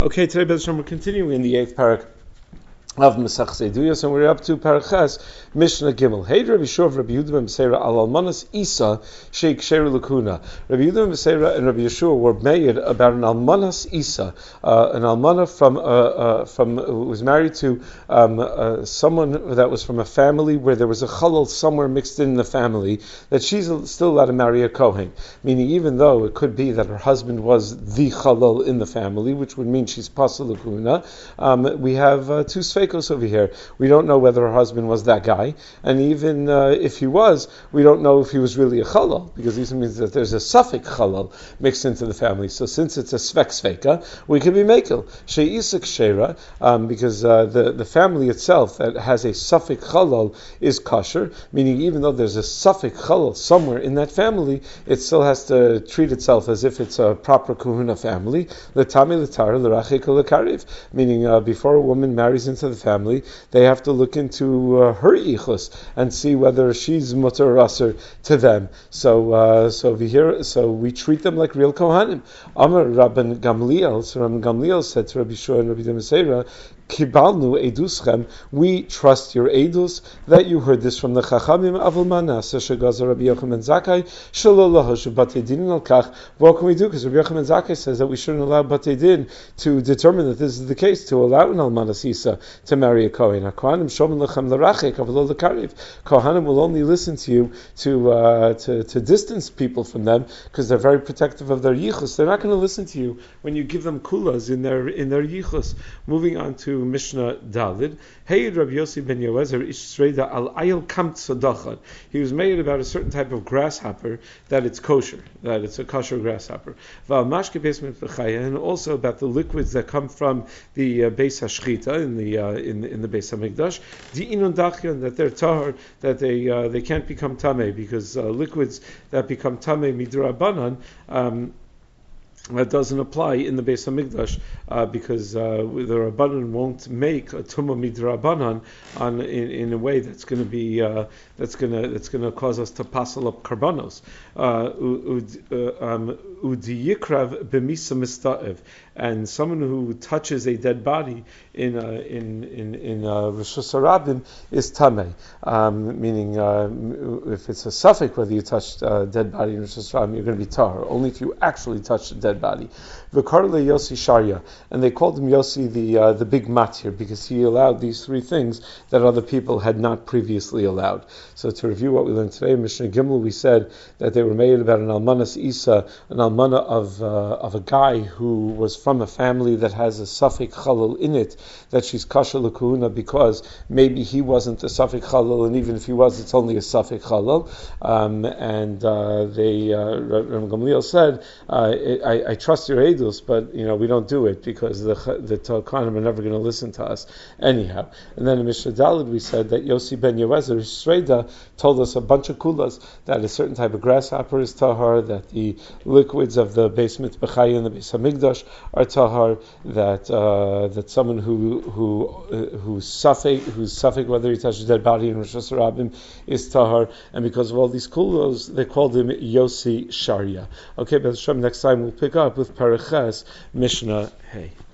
Okay, today, Bez Hashem, we're continuing in the 8th parak of Masech Zeiduyos, and we're up to Paraches Mishnah Gimel. Hey, Rabbi Yeshua, Rabbi Yehuda ben Beseira al Almanas Isa Sheikh Sheru Lakuna. Rabbi Yehuda ben Beseira and Rabbi Yeshua were made about an Almanas Isa, an Almana from who was married to someone that was from a family where there was a chalal somewhere mixed in the family, that she's still allowed to marry a Kohen. Meaning, even though it could be that her husband was the chalal in the family, which would mean she's Pasal Lakuna, we have two sveikos over here. We don't know whether her husband was that guy, and even if he was, we don't know if he was really a chalal, because this means that there's a suffix chalal mixed into the family. So since it's a svek sveika, we can be mekel she'isak shera, because the family itself that has a suffix chalal is kosher, meaning even though there's a suffix chalal somewhere in that family, it still has to treat itself as if it's a proper kahuna family. L'tami l'tar l'rachik l'kariv, meaning before a woman marries into the family, they have to look into her ichus and see whether she's mutar or aser to them. So we treat them like real kohanim. Amar Rabban Gamliel. So Rabban Gamliel said to Rabbi Yeshua and Rabbi Demeseira, Kibalnu eduschem, we trust your edus that you heard this from the Chachamim. Avul Manaseh shegazer Rabbi Yochanan Zakkai shelo lahosh batei din al kach. What can we do? Because Rabbi Yochanan Zakkai says that we shouldn't allow batei din to determine that this is the case, to allow an almanas isa to marry a kohen. Kohanim shomen lechem l'rachek avlo l'kariv. Kohanim will only listen to you to distance people from them, because they're very protective of their yichus. They're not going to listen to you when you give them kulas in their yichus. Moving on to Mishnah Dalid. Hey, Rabbi Yossi ben Yoezer Ishreida al Ayel Kamt Sadachad. He was made about a certain type of grasshopper that it's kosher, that it's a kosher grasshopper. Val Mashke Basement V'chaya, and also about the liquids that come from the Beis Hashchita in the Beis Hamikdash. Di'inun Dachyan, that they're tahar, that they can't become tameh, because liquids that become tameh midrabanan. That doesn't apply in the Beis Hamikdash because the Rabbanan won't make a Tumah Midrabanan in a way that's going to be that's going to cause us to passel up karbanos. Udiyikrav b'misa mista'ev, and someone who touches a dead body in Rosh Hashanah is tamei, meaning if it's a suffix whether you touched a dead body in Rosh Hashanah, you're going to be tahor only if you actually touched a dead body. V'karle Yossi Sharia, and they called him Yossi the big matir, because he allowed these three things that other people had not previously allowed. So to review what we learned today, in Mishnah Gimel, we said that they were made about an almanas isa, an almana of a guy who was from a family that has a suffix chalal in it, that she's kasher l'kuhuna because maybe he wasn't a suffix chalal, and even if he was, it's only a suffix chalal. And Rabbi Gamliel said, I trust your edus, but we don't do it because the Kohanim are never going to listen to us anyhow. And then in Mishnah Daled we said that Yossi ben Yoezer Shreda told us a bunch of kulas, that a certain type of grasshopper is tahar, that the liquids of the Beis Mitbechai and the Beis Hamikdash are tahar, that someone who's suffix whether he touched a dead body in Rosh Hashanah is tahar, and because of all these kulos they called him Yossi Sharia. Okay, but next time we'll pick up with Paraches Mishnah Hey.